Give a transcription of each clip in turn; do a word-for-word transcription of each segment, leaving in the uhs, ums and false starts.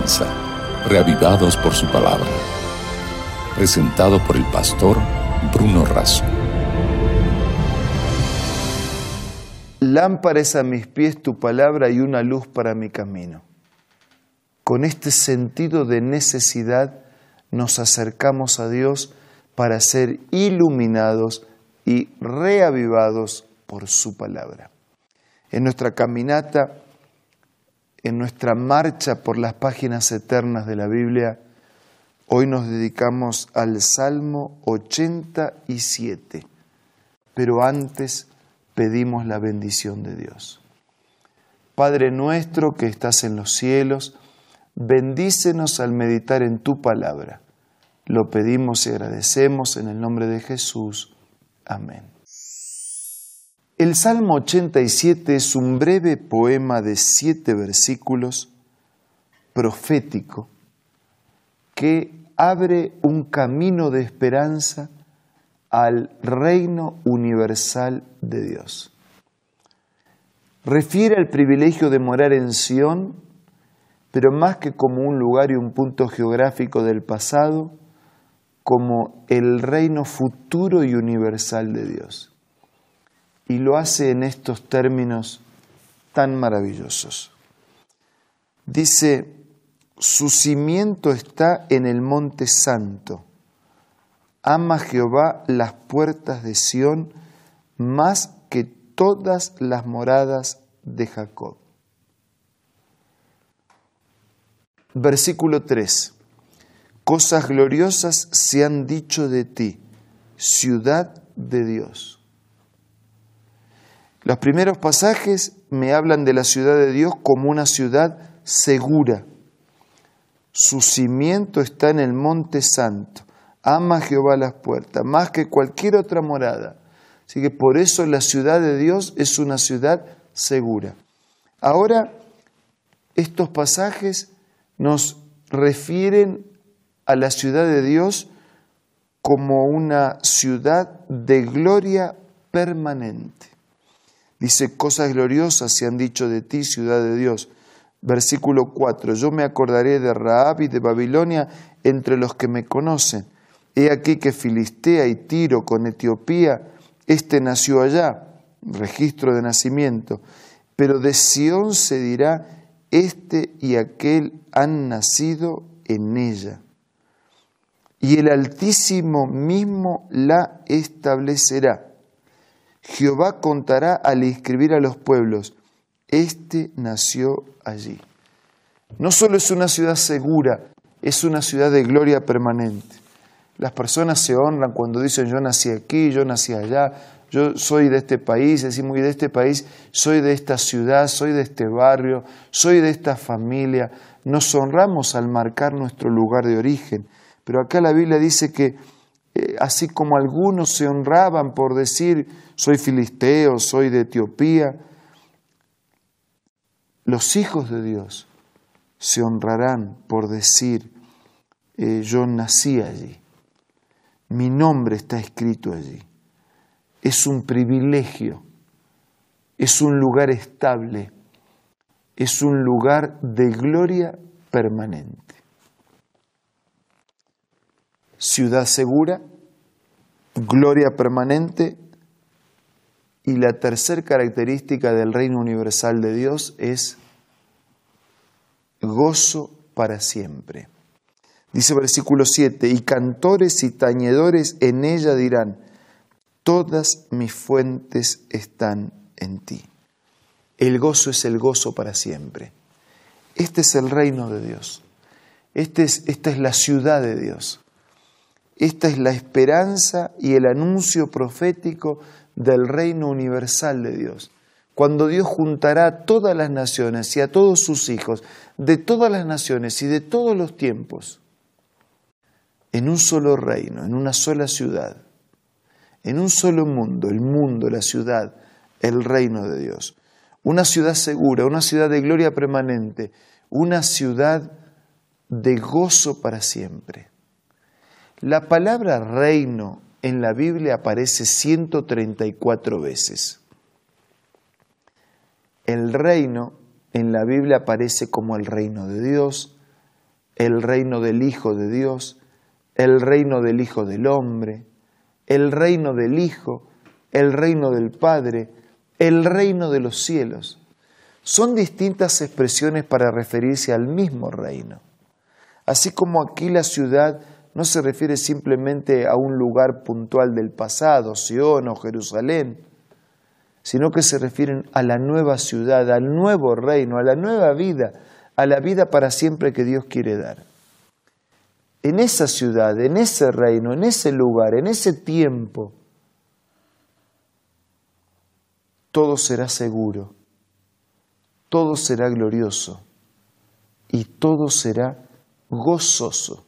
comienza, Reavivados por su palabra. Presentado por el pastor Bruno Razo. Lámpara es a mis pies tu palabra y una luz para mi camino. Con este sentido de necesidad nos acercamos a Dios para ser iluminados y reavivados por su palabra. En nuestra caminata, en nuestra marcha por las páginas eternas de la Biblia, hoy nos dedicamos al Salmo ochenta y siete, pero antes pedimos la bendición de Dios. Padre nuestro que estás en los cielos, bendícenos al meditar en tu palabra. Lo pedimos y agradecemos en el nombre de Jesús. Amén. El Salmo ochenta y siete es un breve poema de siete versículos, profético, que abre un camino de esperanza al reino universal de Dios. Refiere al privilegio de morar en Sión, pero más que como un lugar y un punto geográfico del pasado, como el reino futuro y universal de Dios. Y lo hace en estos términos tan maravillosos. Dice, su cimiento está en el monte santo. Ama Jehová las puertas de Sión más que todas las moradas de Jacob. Versículo tres. Cosas gloriosas se han dicho de ti, ciudad de Dios. Los primeros pasajes me hablan de la ciudad de Dios como una ciudad segura. Su cimiento está en el monte santo. Ama Jehová las puertas, más que cualquier otra morada. Así que por eso la ciudad de Dios es una ciudad segura. Ahora, estos pasajes nos refieren a la ciudad de Dios como una ciudad de gloria permanente. Dice, cosas gloriosas se han dicho de ti, ciudad de Dios. Versículo cuatro, yo me acordaré de Rahab y de Babilonia entre los que me conocen. He aquí que Filistea y Tiro con Etiopía, este nació allá, registro de nacimiento. Pero de Sión se dirá, este y aquel han nacido en ella. Y el Altísimo mismo la establecerá. Jehová contará al inscribir a los pueblos, este nació allí. No solo es una ciudad segura, es una ciudad de gloria permanente. Las personas se honran cuando dicen yo nací aquí, yo nací allá, yo soy de este país, decimos y de este país, soy de esta ciudad, soy de este barrio, soy de esta familia. Nos honramos al marcar nuestro lugar de origen. Pero acá la Biblia dice que eh, así como algunos se honraban por decir soy filisteo, soy de Etiopía, los hijos de Dios se honrarán por decir eh, yo nací allí, mi nombre está escrito allí. Es un privilegio, es un lugar estable, es un lugar de gloria permanente. Ciudad segura, gloria permanente, y la tercera característica del reino universal de Dios es gozo para siempre. Dice versículo siete, y cantores y tañedores en ella dirán, todas mis fuentes están en ti. El gozo es el gozo para siempre. Este es el reino de Dios. Este es, esta es la ciudad de Dios. Esta es la esperanza y el anuncio profético del reino universal de Dios. Cuando Dios juntará a todas las naciones y a todos sus hijos, de todas las naciones y de todos los tiempos, en un solo reino, en una sola ciudad, en un solo mundo, el mundo, la ciudad, el reino de Dios. Una ciudad segura, una ciudad de gloria permanente, una ciudad de gozo para siempre. La palabra reino en la Biblia aparece ciento treinta y cuatro veces. El reino en la Biblia aparece como el reino de Dios, el reino del Hijo de Dios, el reino del Hijo del Hombre, el reino del Hijo, el reino del Padre, el reino de los cielos. Son distintas expresiones para referirse al mismo reino. Así como aquí la ciudad no se refiere simplemente a un lugar puntual del pasado, Sion o Jerusalén, sino que se refieren a la nueva ciudad, al nuevo reino, a la nueva vida, a la vida para siempre que Dios quiere dar. En esa ciudad, en ese reino, en ese lugar, en ese tiempo, todo será seguro, todo será glorioso y todo será gozoso.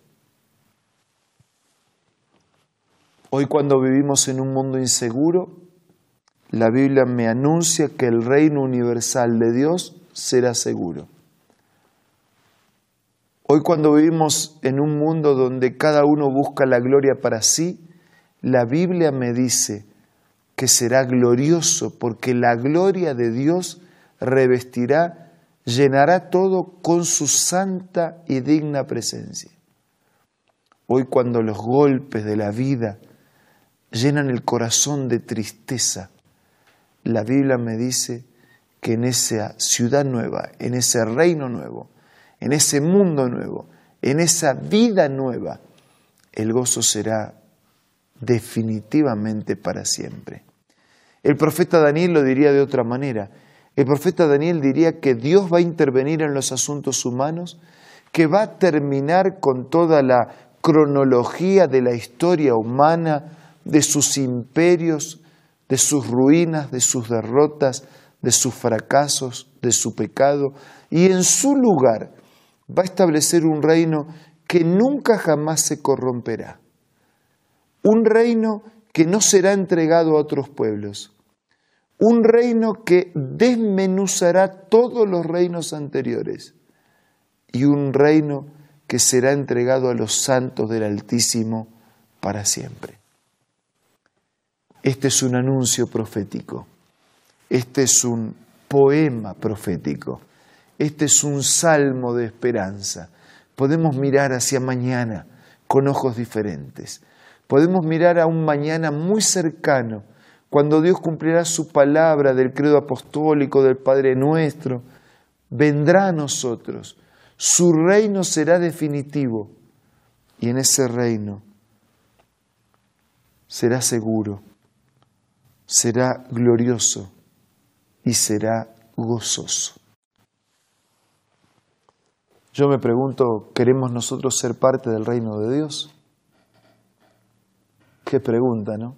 Hoy, cuando vivimos en un mundo inseguro, la Biblia me anuncia que el reino universal de Dios será seguro. Hoy, cuando vivimos en un mundo donde cada uno busca la gloria para sí, la Biblia me dice que será glorioso, porque la gloria de Dios revestirá, llenará todo con su santa y digna presencia. Hoy, cuando los golpes de la vida llenan el corazón de tristeza, la Biblia me dice que en esa ciudad nueva, en ese reino nuevo, en ese mundo nuevo, en esa vida nueva, el gozo será definitivamente para siempre. El profeta Daniel lo diría de otra manera. El profeta Daniel diría que Dios va a intervenir en los asuntos humanos, que va a terminar con toda la cronología de la historia humana, de sus imperios, de sus ruinas, de sus derrotas, de sus fracasos, de su pecado, y en su lugar va a establecer un reino que nunca jamás se corromperá. Un reino que no será entregado a otros pueblos. Un reino que desmenuzará todos los reinos anteriores. Y un reino que será entregado a los santos del Altísimo para siempre. Este es un anuncio profético. Este es un poema profético. Este es un salmo de esperanza. Podemos mirar hacia mañana con ojos diferentes. Podemos mirar a un mañana muy cercano, cuando Dios cumplirá su palabra del credo apostólico, del Padre Nuestro. Vendrá a nosotros. Su reino será definitivo. Y en ese reino será seguro, será glorioso y será gozoso. Yo me pregunto, ¿queremos nosotros ser parte del reino de Dios? Qué pregunta, ¿no?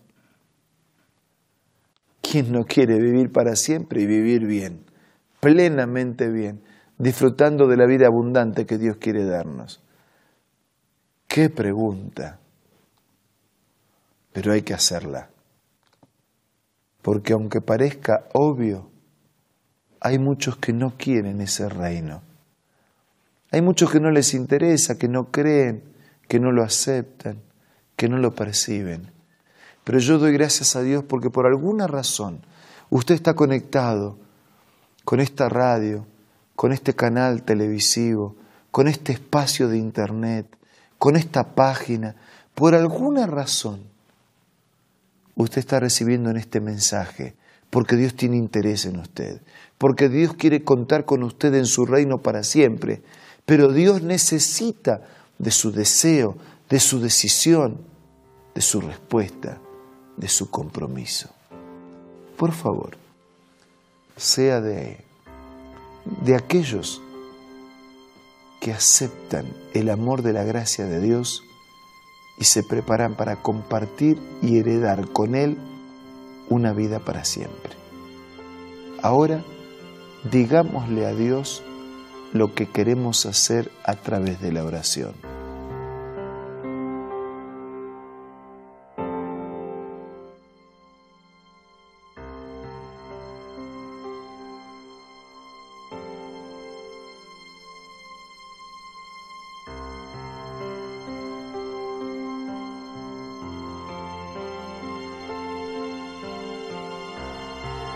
¿Quién no quiere vivir para siempre y vivir bien, plenamente bien, disfrutando de la vida abundante que Dios quiere darnos? Qué pregunta. Pero hay que hacerla. Porque aunque parezca obvio, hay muchos que no quieren ese reino. Hay muchos que no les interesa, que no creen, que no lo aceptan, que no lo perciben. Pero yo doy gracias a Dios porque por alguna razón usted está conectado con esta radio, con este canal televisivo, con este espacio de internet, con esta página. Por alguna razón usted está recibiendo en este mensaje, porque Dios tiene interés en usted, porque Dios quiere contar con usted en su reino para siempre, pero Dios necesita de su deseo, de su decisión, de su respuesta, de su compromiso. Por favor, sea de, de aquellos que aceptan el amor de la gracia de Dios y se preparan para compartir y heredar con Él una vida para siempre. Ahora, digámosle a Dios lo que queremos hacer a través de la oración.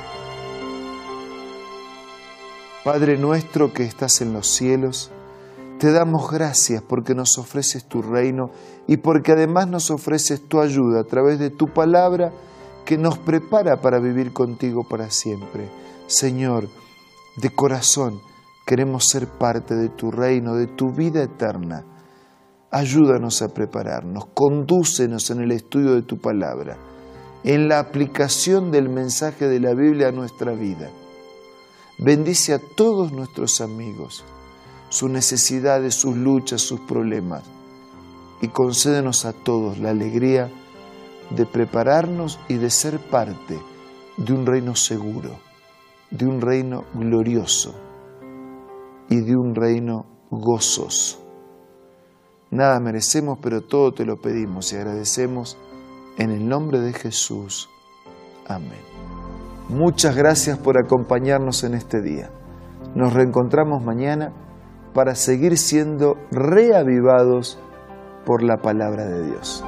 Padre nuestro que estás en los cielos, Te damos gracias porque nos ofreces tu reino y porque además nos ofreces tu ayuda a través de tu palabra que nos prepara para vivir contigo para siempre. Señor, de corazón queremos ser parte de tu reino, de tu vida eterna. Ayúdanos a prepararnos, condúcenos en el estudio de tu palabra, en la aplicación del mensaje de la Biblia a nuestra vida. Bendice a todos nuestros amigos, sus necesidades, sus luchas, sus problemas, y concédenos a todos la alegría de prepararnos y de ser parte de un reino seguro, de un reino glorioso y de un reino gozoso. Nada merecemos, pero todo te lo pedimos y agradecemos en el nombre de Jesús. Amén. Muchas gracias por acompañarnos en este día. Nos reencontramos mañana para seguir siendo reavivados por la palabra de Dios.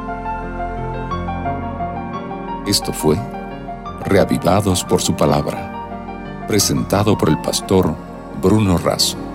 Esto fue Reavivados por su palabra, presentado por el pastor Bruno Razo.